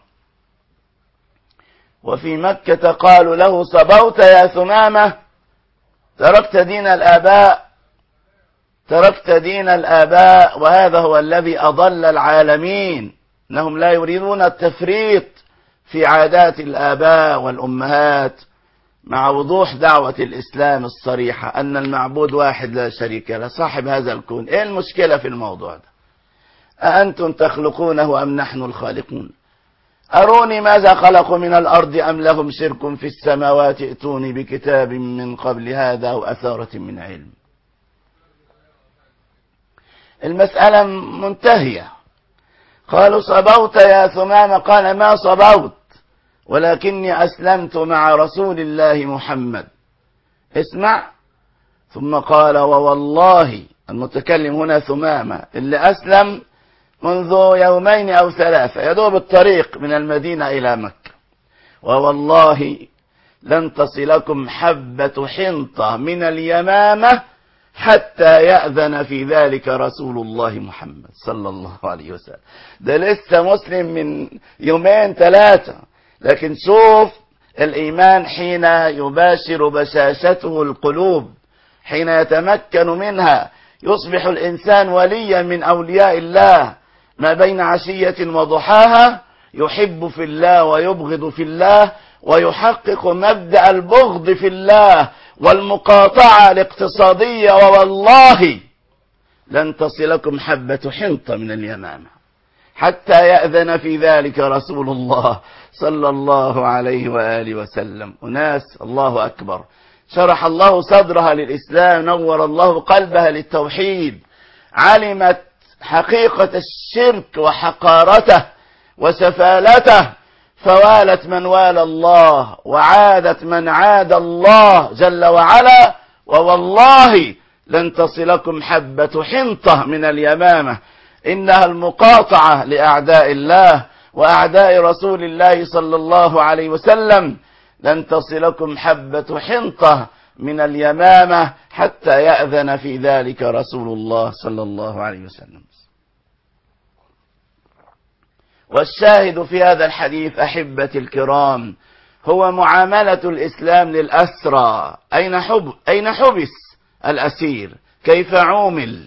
وفي مكة قالوا له: صبوت يا ثمامة، تركت دين الآباء، تركت دين الآباء، وهذا هو الذي أضل العالمين. إنهم لا يريدون التفريط في عادات الآباء والأمهات، مع وضوح دعوة الإسلام الصريحة أن المعبود واحد لا شريك له صاحب هذا الكون. إيه المشكلة في الموضوع ده؟ أأنتم تخلقونه أم نحن الخالقون؟ أروني ماذا خلقوا من الأرض أم لهم شرك في السماوات، ائتوني بكتاب من قبل هذا أو أثارة من علم. المسألة منتهية. قالوا: صبوت يا ثمامة؟ قال: ما صبوت، ولكني أسلمت مع رسول الله محمد. اسمع. ثم قال: ووالله، المتكلم هنا ثمامة اللي أسلم منذ يومين أو ثلاثة، يدوب الطريق من المدينة إلى مكة، ووالله لن تصلكم حبة حنطة من اليمامة حتى يأذن في ذلك رسول الله محمد صلى الله عليه وسلم. ده لسه مسلم من يومين ثلاثة، لكن شوف الإيمان حين يباشر بشاشته القلوب، حين يتمكن منها يصبح الإنسان وليا من أولياء الله، ما بين عشية وضحاها يحب في الله ويبغض في الله، ويحقق مبدأ البغض في الله والمقاطعة الاقتصادية. ووالله لن تصلكم حبة حنطة من اليمامة حتى يأذن في ذلك رسول الله صلى الله عليه وآله وسلم. أناس الله أكبر شرح الله صدرها للإسلام، نور الله قلبها للتوحيد، علمت حقيقة الشرك وحقارته وسفالته، فوالت من والى الله وعادت من عاد الله جل وعلا. ووالله لن تصلكم حبة حنطة من اليمامة، إنها المقاطعة لأعداء الله وأعداء رسول الله صلى الله عليه وسلم لن تصلكم حبة حنطة من اليمامة حتى يأذن في ذلك رسول الله صلى الله عليه وسلم. والشاهد في هذا الحديث أحبتي الكرام هو معاملة الإسلام للأسرى. أين حب أين حبس الأسير؟ كيف عومل؟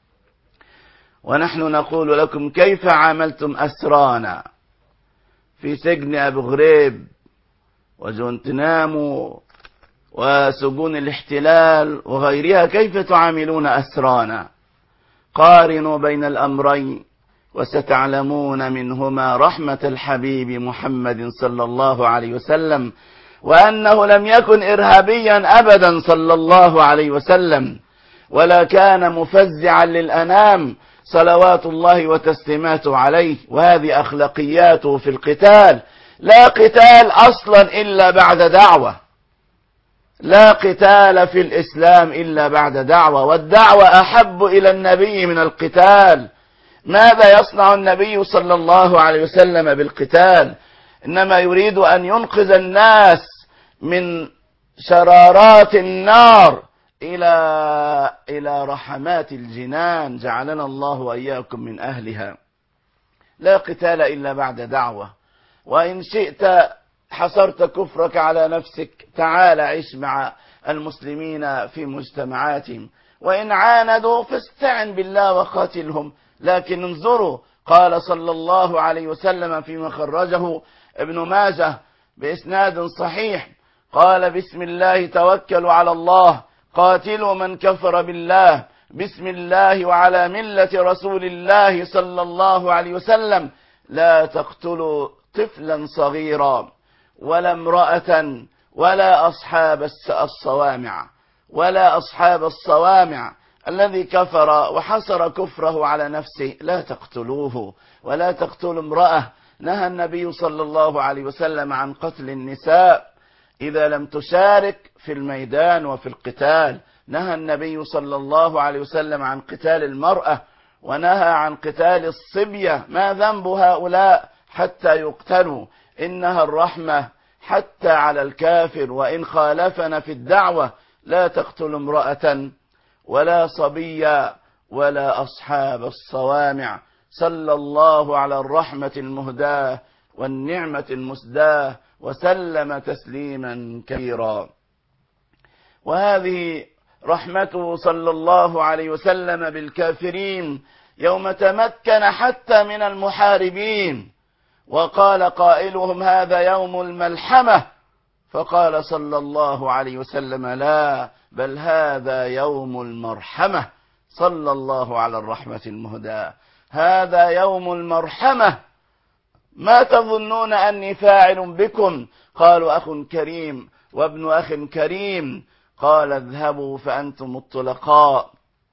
ونحن نقول لكم كيف عاملتم أسرانا في سجن أبو غريب وجوانتنامو وسجون الاحتلال وغيرها؟ كيف تعاملون أسرانا؟ قارنوا بين الأمرين وستعلمون منهما رحمة الحبيب محمد صلى الله عليه وسلم، وأنه لم يكن إرهابيا أبدا صلى الله عليه وسلم، ولا كان مفزعا للأنام صلوات الله وتسليماته عليه. وهذه أخلاقياته في القتال. لا قتال أصلا إلا بعد دعوة، لا قتال في الإسلام إلا بعد دعوة، والدعوة أحب إلى النبي من القتال. ماذا يصنع النبي صلى الله عليه وسلم بالقتال؟ إنما يريد أن ينقذ الناس من شرارات النار إلى إلى رحمات الجنان، جعلنا الله وإياكم من أهلها. لا قتال إلا بعد دعوة. وإن شئت حصرت كفرك على نفسك، تعال عش مع المسلمين في مجتمعاتهم، وإن عاندوا فاستعن بالله وقاتلهم. لكن انظروا، قال صلى الله عليه وسلم فيما خرجه ابن ماجه بإسناد صحيح، قال: بسم الله توكلوا على الله، قاتلوا من كفر بالله، بسم الله وعلى ملة رسول الله صلى الله عليه وسلم، لا تقتلوا طفلا صغيرا ولا امرأة ولا أصحاب الصوامع ولا أصحاب الصوامع الذي كفر وحصر كفره على نفسه، لا تقتلوه ولا تقتلوا امرأة. نهى النبي صلى الله عليه وسلم عن قتل النساء إذا لم تشارك في الميدان وفي القتال. نهى النبي صلى الله عليه وسلم عن قتال المرأة، ونهى عن قتال الصبية. ما ذنب هؤلاء حتى يقتلوا؟ إنها الرحمة حتى على الكافر وإن خالفنا في الدعوة. لا تقتل امرأة ولا صبيا ولا أصحاب الصوامع. صلى الله على الرحمة المهداة والنعمة المسداة وسلم تسليما كثيرا. وهذه رحمته صلى الله عليه وسلم بالكافرين يوم تمكن حتى من المحاربين، وقال قائلهم: هذا يوم الملحمة، فقال صلى الله عليه وسلم: لا، بل هذا يوم المرحمة. صلى الله على الرحمة المهداة. هذا يوم المرحمة. ما تظنون أني فاعل بكم؟ قالوا: أخ كريم وابن أخ كريم. قال: اذهبوا فأنتم الطلقاء.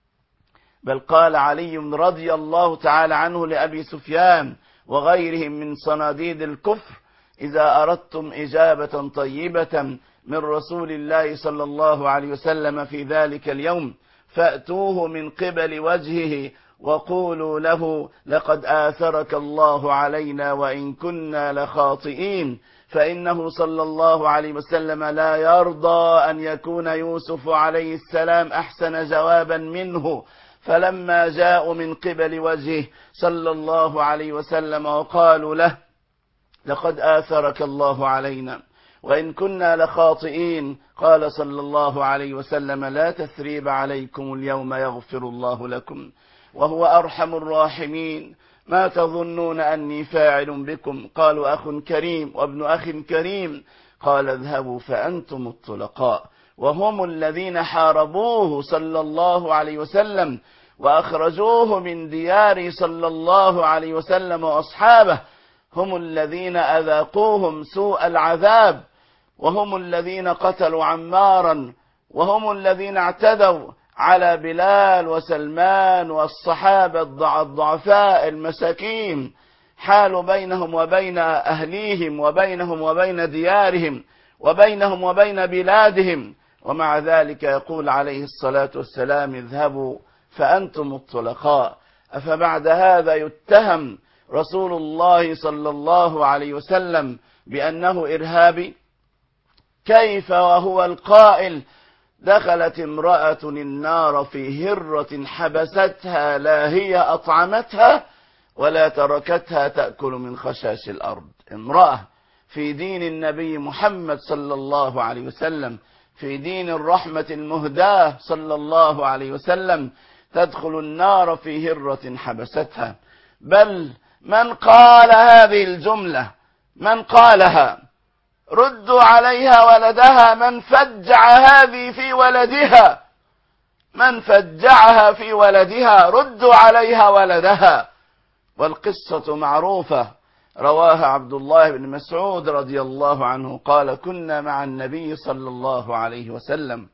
بل قال علي رضي الله تعالى عنه لأبي سفيان وغيرهم من صناديد الكفر: إذا أردتم إجابة طيبة من رسول الله صلى الله عليه وسلم في ذلك اليوم فأتوه من قبل وجهه وقولوا له: لقد آثرك الله علينا وإن كنا لخاطئين. فإنه صلى الله عليه وسلم لا يرضى أن يكون يوسف عليه السلام أحسن جوابا منه. فلما جاءوا من قبل وجهه صلى الله عليه وسلم وقالوا له: لقد آثرك الله علينا وإن كنا لخاطئين، قال صلى الله عليه وسلم: لا تثريب عليكم، اليوم يغفر الله لكم وهو أرحم الراحمين. ما تظنون أني فاعل بكم؟ قالوا: أخ كريم وابن أخ كريم. قال: اذهبوا فأنتم الطلقاء. وهم الذين حاربوه صلى الله عليه وسلم وأخرجوه من ديار صلى الله عليه وسلم وأصحابه، هم الذين أذاقوهم سوء العذاب، وهم الذين قتلوا عمارا، وهم الذين اعتدوا على بلال وسلمان والصحابة الضعفاء المساكين، حالوا بينهم وبين أهليهم وبينهم وبين ديارهم وبينهم وبين بلادهم، ومع ذلك يقول عليه الصلاة والسلام: اذهبوا فأنتم الطلقاء. أفبعد هذا يتهم رسول الله صلى الله عليه وسلم بأنه إرهابي؟ كيف وهو القائل دخلت امرأة النار في هرة حبستها لا هي أطعمتها ولا تركتها تأكل من خشاش الأرض. امرأة في دين النبي محمد صلى الله عليه وسلم، في دين الرحمة المهداة صلى الله عليه وسلم، تدخل النار في هرة حبستها. بل من قال هذه الجملة، من قالها ردوا عليها ولدها، من فجع هذه في ولدها، من فجعها في ولدها، ردوا عليها ولدها. والقصة معروفة، رواها عبد الله بن مسعود رضي الله عنه قال: كنا مع النبي صلى الله عليه وسلم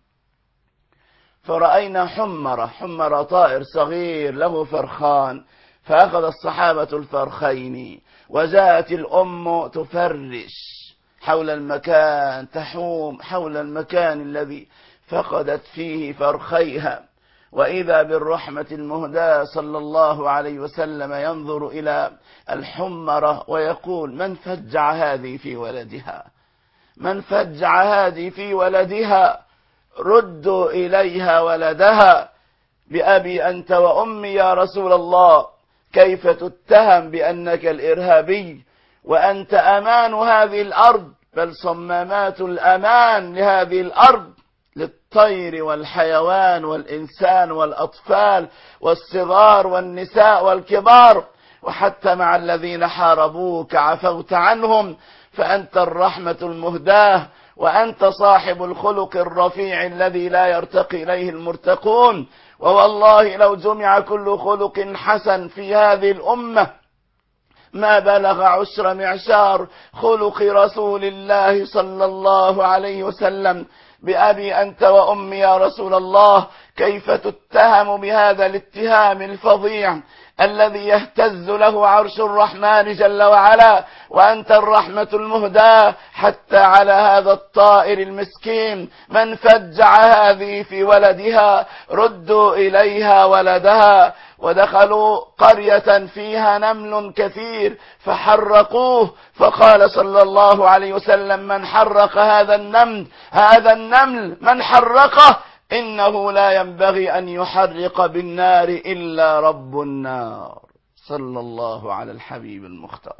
فرأينا حمرة، حمرة طائر صغير له فرخان، فأخذ الصحابة الفرخين، وجاءت الأم تفرش حول المكان، تحوم حول المكان الذي فقدت فيه فرخيها، وإذا بالرحمة المهداة صلى الله عليه وسلم ينظر إلى الحمرة ويقول: من فجع هذه في ولدها، من فجع هذه في ولدها، ردوا إليها ولدها. بأبي أنت وأمي يا رسول الله، كيف تتهم بأنك الإرهابي وأنت أمان هذه الأرض، بل صمامات الأمان لهذه الأرض للطير والحيوان والإنسان والأطفال والصغار والنساء والكبار، وحتى مع الذين حاربوك عفوت عنهم، فأنت الرحمة المهداة، وأنت صاحب الخلق الرفيع الذي لا يرتقي إليه المرتقون. ووالله لو جمع كل خلق حسن في هذه الأمة ما بلغ عشر معشار خلق رسول الله صلى الله عليه وسلم. بأبي أنت وأمي يا رسول الله، كيف تتهم بهذا الاتهام الفظيع الذي يهتز له عرش الرحمن جل وعلا، وأنت الرحمة المهداة؟ حتى على هذا الطائر المسكين من فجع هذه في ولدها، ردوا إليها ولدها. ودخلوا قرية فيها نمل كثير فحرقوه، فقال صلى الله عليه وسلم: من حرق هذا النمل، هذا النمل من حرقه إنه لا ينبغي أن يحرق بالنار إلا رب النار. صلى الله على الحبيب المختار.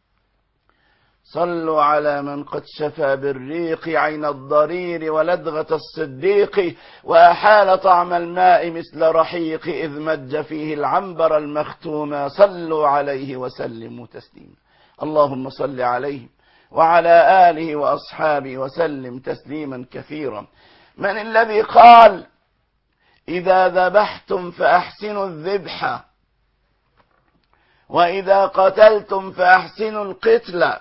صلوا على من قد شفى بالريق عين الضرير ولدغة الصديق، وأحال طعم الماء مثل رحيق إذ مج فيه العنبر المختوم. صلوا عليه وسلموا تسليما. اللهم صل عليه وعلى آله وأصحابه وسلم تسليما كثيرا. من الذي قال: إذا ذبحتم فأحسنوا الذبح، وإذا قتلتم فأحسنوا القتل،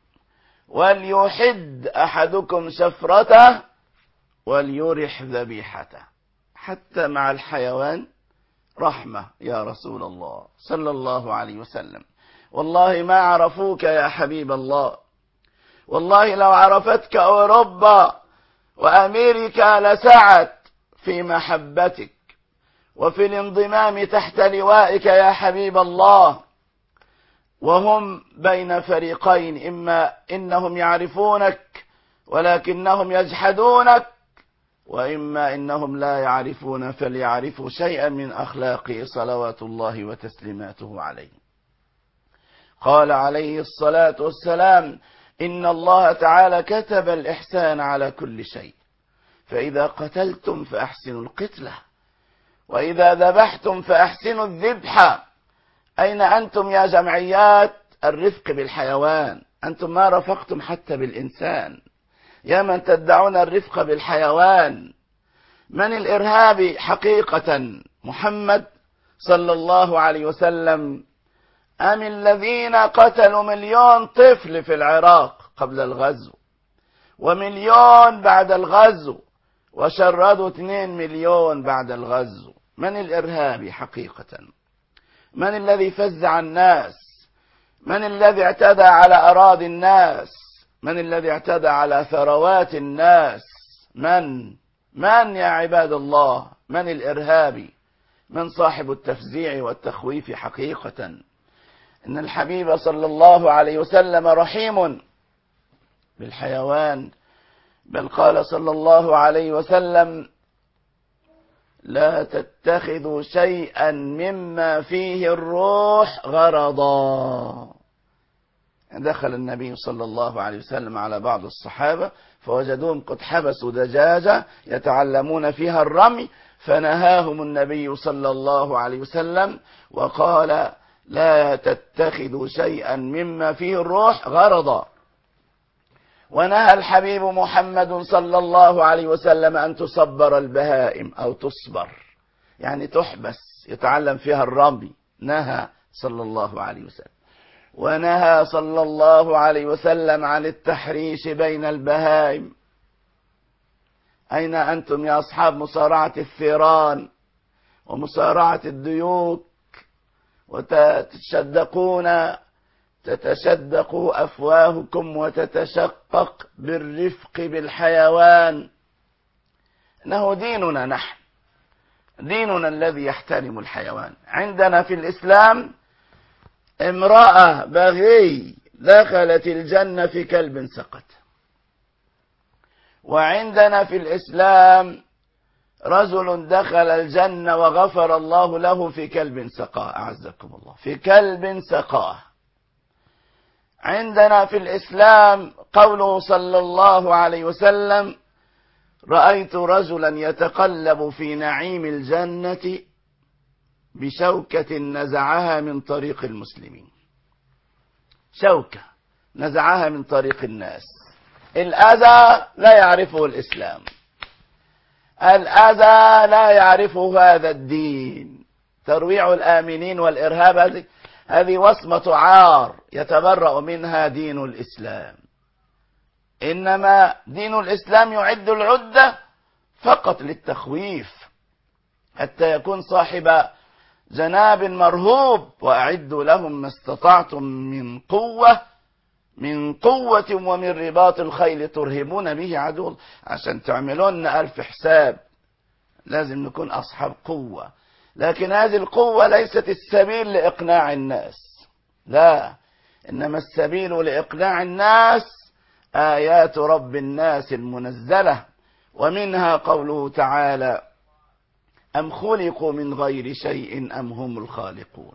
وليحد أحدكم شفرته وليرح ذبيحته؟ حتى مع الحيوان رحمة يا رسول الله صلى الله عليه وسلم. والله ما عرفوك يا حبيب الله، والله لو عرفتك أوروبا وأمريكا لسعت في محبتك وفي الانضمام تحت لوائك يا حبيب الله. وهم بين فريقين: إما إنهم يعرفونك ولكنهم يجحدونك، وإما إنهم لا يعرفون فليعرفوا شيئا من أخلاقه صلوات الله وتسليماته عليه. قال عليه الصلاة والسلام: إن الله تعالى كتب الإحسان على كل شيء، فإذا قتلتم فأحسنوا القتلة، وإذا ذبحتم فأحسنوا الذبح. أين أنتم يا جمعيات الرفق بالحيوان؟ أنتم ما رفقتم حتى بالإنسان، يا من تدعون الرفق بالحيوان. من الإرهابي حقيقة؟ محمد صلى الله عليه وسلم أم الذين قتلوا مليون طفل في العراق قبل الغزو، ومليون بعد الغزو، وشردوا اثنين مليون بعد الغزو؟ من الإرهابي حقيقة؟ من الذي فزع الناس؟ من الذي اعتدى على أراضي الناس؟ من الذي اعتدى على ثروات الناس؟ من من يا عباد الله؟ من الإرهابي؟ من صاحب التفزيع والتخويف حقيقة؟ إن الحبيب صلى الله عليه وسلم رحيم بالحيوان، بل قال صلى الله عليه وسلم: لا تتخذوا شيئا مما فيه الروح غرضا. دخل النبي صلى الله عليه وسلم على بعض الصحابة فوجدوهم قد حبسوا دجاجة يتعلمون فيها الرمي، فنهاهم النبي صلى الله عليه وسلم وقال: لا تتخذوا شيئا مما فيه الروح غرضا. ونهى الحبيب محمد صلى الله عليه وسلم أن تصبر البهائم أو تصبر، يعني تحبس يتعلم فيها الرمي، نهى صلى الله عليه وسلم. ونهى صلى الله عليه وسلم عن التحريش بين البهائم. أين أنتم يا أصحاب مصارعة الثيران ومصارعة الديوك، وتتشدقون تتشدق أفواهكم وتتشقق بالرفق بالحيوان؟ إنه ديننا نحن، ديننا الذي يحترم الحيوان. عندنا في الإسلام امرأة بغي دخلت الجنة في كلب سقط، وعندنا في الإسلام رجل دخل الجنة وغفر الله له في كلب سقاه، أعزكم الله، في كلب سقاه. عندنا في الإسلام قوله صلى الله عليه وسلم: رأيت رجلا يتقلب في نعيم الجنة بشوكة نزعها من طريق المسلمين. شوكة نزعها من طريق الناس. الأذى لا يعرفه الإسلام، الأذى لا يعرفه هذا الدين. ترويع الآمنين والإرهاب هذه هذه وصمة عار يتبرأ منها دين الإسلام. إنما دين الإسلام يعد العدة فقط للتخويف حتى يكون صاحب جناب مرهوب. وأعدوا لهم ما استطعتم من قوة من قوة ومن رباط الخيل ترهبون به عدو. عشان تعملون ألف حساب لازم نكون أصحاب قوة، لكن هذه القوة ليست السبيل لإقناع الناس، لا، إنما السبيل لإقناع الناس آيات رب الناس المنزلة، ومنها قوله تعالى: أم خلقوا من غير شيء أم هم الخالقون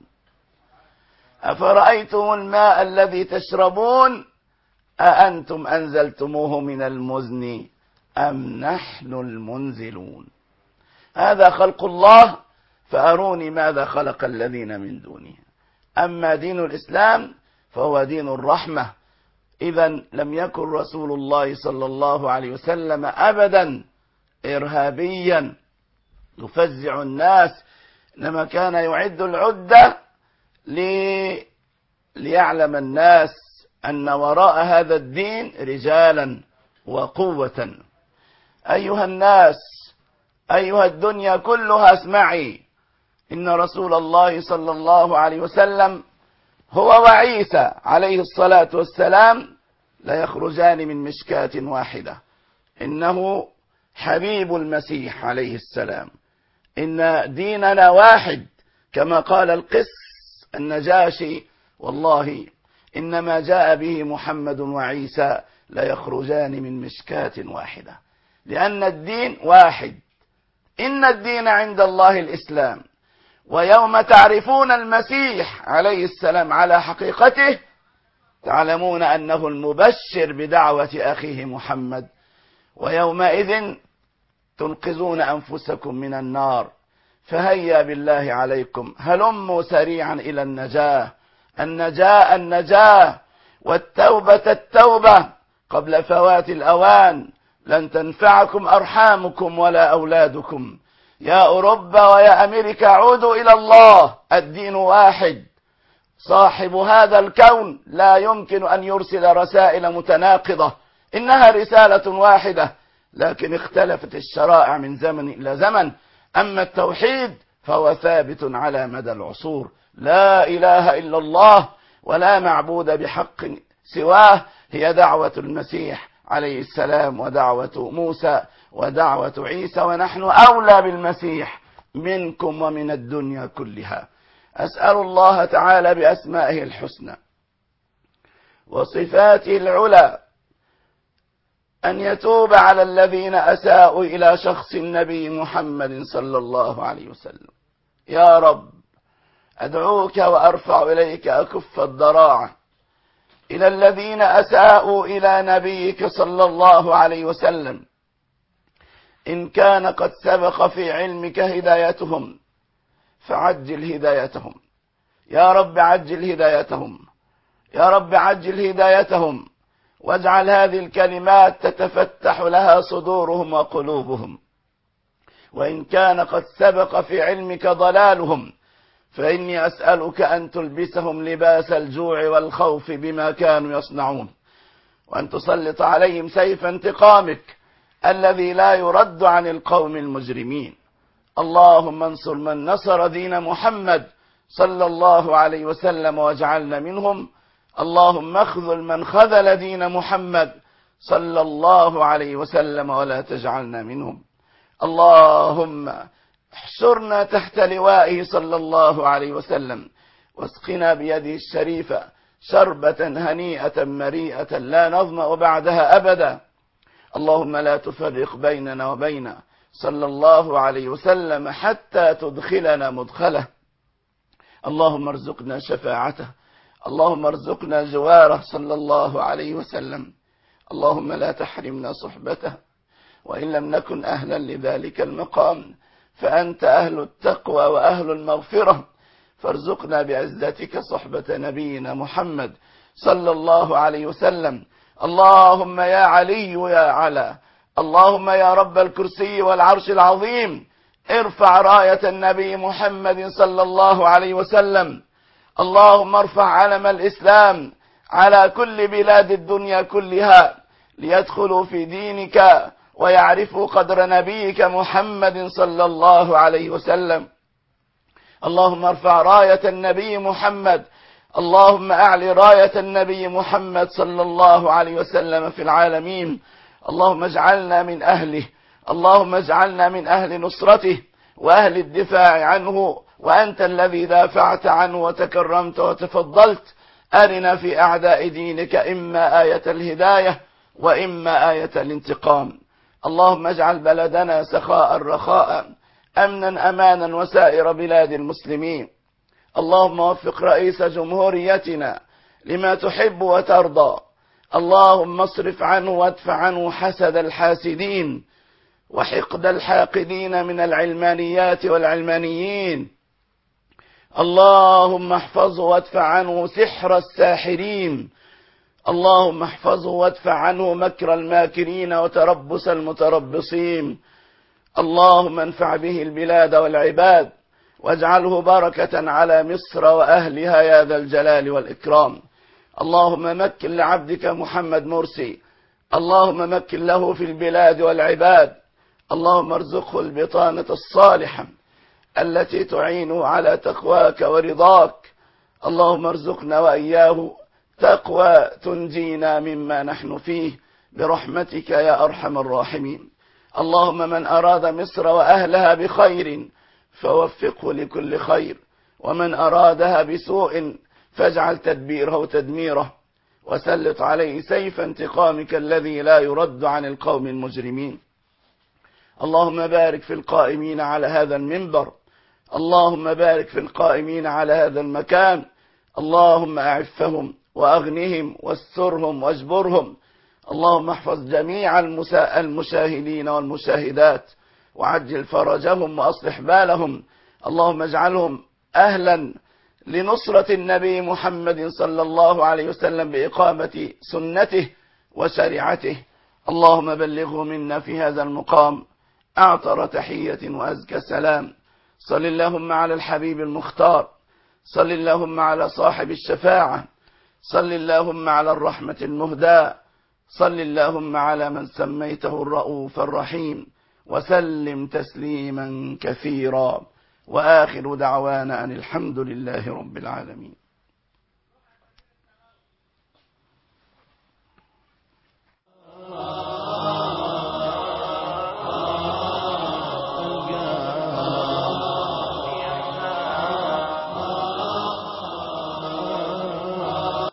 أفرأيتم الماء الذي تشربون أأنتم أنزلتموه من المزن أم نحن المنزلون. هذا خلق الله، فأروني ماذا خلق الذين من دونه. أما دين الإسلام فهو دين الرحمة. إذن لم يكن رسول الله صلى الله عليه وسلم أبدا إرهابيا يفزع الناس، إنما كان يعد العدة لي ليعلم الناس أن وراء هذا الدين رجالا وقوة. أيها الناس، أيها الدنيا كلها، اسمعي، إن رسول الله صلى الله عليه وسلم هو وعيسى عليه الصلاة والسلام لا يخرجان من مشكاة واحدة. إنه حبيب المسيح عليه السلام. إن ديننا واحد كما قال القس النجاشي: والله إنما جاء به محمد وعيسى لا يخرجان من مشكاة واحدة، لأن الدين واحد. إن الدين عند الله الإسلام. ويوم تعرفون المسيح عليه السلام على حقيقته تعلمون أنه المبشر بدعوة أخيه محمد، ويومئذ تنقذون أنفسكم من النار. فهيا بالله عليكم، هلموا سريعا إلى النجاة، النجاة النجاة، والتوبة التوبة قبل فوات الأوان. لن تنفعكم أرحامكم ولا أولادكم. يا أوروبا ويا أمريكا عودوا إلى الله، الدين واحد. صاحب هذا الكون لا يمكن أن يرسل رسائل متناقضة، إنها رسالة واحدة، لكن اختلفت الشرائع من زمن إلى زمن. أما التوحيد فهو ثابت على مدى العصور. لا إله إلا الله ولا معبود بحق سواه، هي دعوة المسيح عليه السلام ودعوة موسى ودعوة عيسى، ونحن أولى بالمسيح منكم ومن الدنيا كلها. أسأل الله تعالى بأسمائه الحسنى وصفاته العلى أن يتوب على الذين أساءوا إلى شخص النبي محمد صلى الله عليه وسلم. يا رب أدعوك وأرفع إليك أكف الضراعة إلى الذين أساءوا إلى نبيك صلى الله عليه وسلم، إن كان قد سبق في علمك هدايتهم فعجل هدايتهم يا رب، عجل هدايتهم يا رب، عجل هدايتهم، واجعل هذه الكلمات تتفتح لها صدورهم وقلوبهم. وإن كان قد سبق في علمك ضلالهم فإني أسألك أن تلبسهم لباس الجوع والخوف بما كانوا يصنعون، وأن تسلط عليهم سيف انتقامك الذي لا يرد عن القوم المجرمين. اللهم انصر من نصر دين محمد صلى الله عليه وسلم واجعلنا منهم. اللهم اخذل من خذل دين محمد صلى الله عليه وسلم ولا تجعلنا منهم. اللهم احشرنا تحت لوائه صلى الله عليه وسلم، واسقنا بيده الشريفة شربة هنيئة مريئة لا نظمأ بعدها أبدا. اللهم لا تفرق بيننا وبينه صلى الله عليه وسلم حتى تدخلنا مدخله. اللهم ارزقنا شفاعته، اللهم ارزقنا جواره صلى الله عليه وسلم. اللهم لا تحرمنا صحبته، وإن لم نكن أهلا لذلك المقام فأنت أهل التقوى وأهل المغفرة، فارزقنا بعزتك صحبة نبينا محمد صلى الله عليه وسلم. اللهم يا علي يا علا، اللهم يا رب الكرسي والعرش العظيم، ارفع راية النبي محمد صلى الله عليه وسلم. اللهم ارفع علم الإسلام على كل بلاد الدنيا كلها ليدخلوا في دينك ويعرفوا قدر نبيك محمد صلى الله عليه وسلم. اللهم ارفع راية النبي محمد، اللهم أعلي راية النبي محمد صلى الله عليه وسلم في العالمين. اللهم اجعلنا من أهله، اللهم اجعلنا من أهل نصرته وأهل الدفاع عنه، وأنت الذي دافعت عنه وتكرمت وتفضلت. أرنا في أعداء دينك إما آية الهداية وإما آية الانتقام. اللهم اجعل بلدنا سخاء رخاء، أمنا أمانا وسائر بلاد المسلمين. اللهم وفق رئيس جمهوريتنا لما تحب وترضى. اللهم اصرف عنه وادفع عنه حسد الحاسدين وحقد الحاقدين من العلمانيات والعلمانيين. اللهم احفظه وادفع عنه سحر الساحرين. اللهم احفظه وادفع عنه مكر الماكرين وتربص المتربصين. اللهم انفع به البلاد والعباد، واجعله بركة على مصر وأهلها يا ذا الجلال والإكرام. اللهم مكن لعبدك محمد مرسي، اللهم مكن له في البلاد والعباد. اللهم ارزقه البطانة الصالحة التي تعينه على تقواك ورضاك. اللهم ارزقنا وإياه تقوى تنجينا مما نحن فيه برحمتك يا أرحم الراحمين. اللهم من أراد مصر وأهلها بخير فوفقه لكل خير، ومن أرادها بسوء فاجعل تدبيره تدميره، وسلط عليه سيف انتقامك الذي لا يرد عن القوم المجرمين. اللهم بارك في القائمين على هذا المنبر، اللهم بارك في القائمين على هذا المكان. اللهم أعفهم وأغنهم واسترهم واجبرهم. اللهم احفظ جميع المشاهدين والمشاهدات وعجل فرجهم وأصلح بالهم. اللهم اجعلهم أهلا لنصرة النبي محمد صلى الله عليه وسلم بإقامة سنته وشريعته. اللهم بلغه منا في هذا المقام أعطر تحية وأزكى سلام. صل اللهم على الحبيب المختار، صل اللهم على صاحب الشفاعة، صل اللهم على الرحمة المهداة، صل اللهم على من سميته الرؤوف الرحيم، وسلم تسليما كثيرا. وآخر دعوانا أن الحمد لله رب العالمين.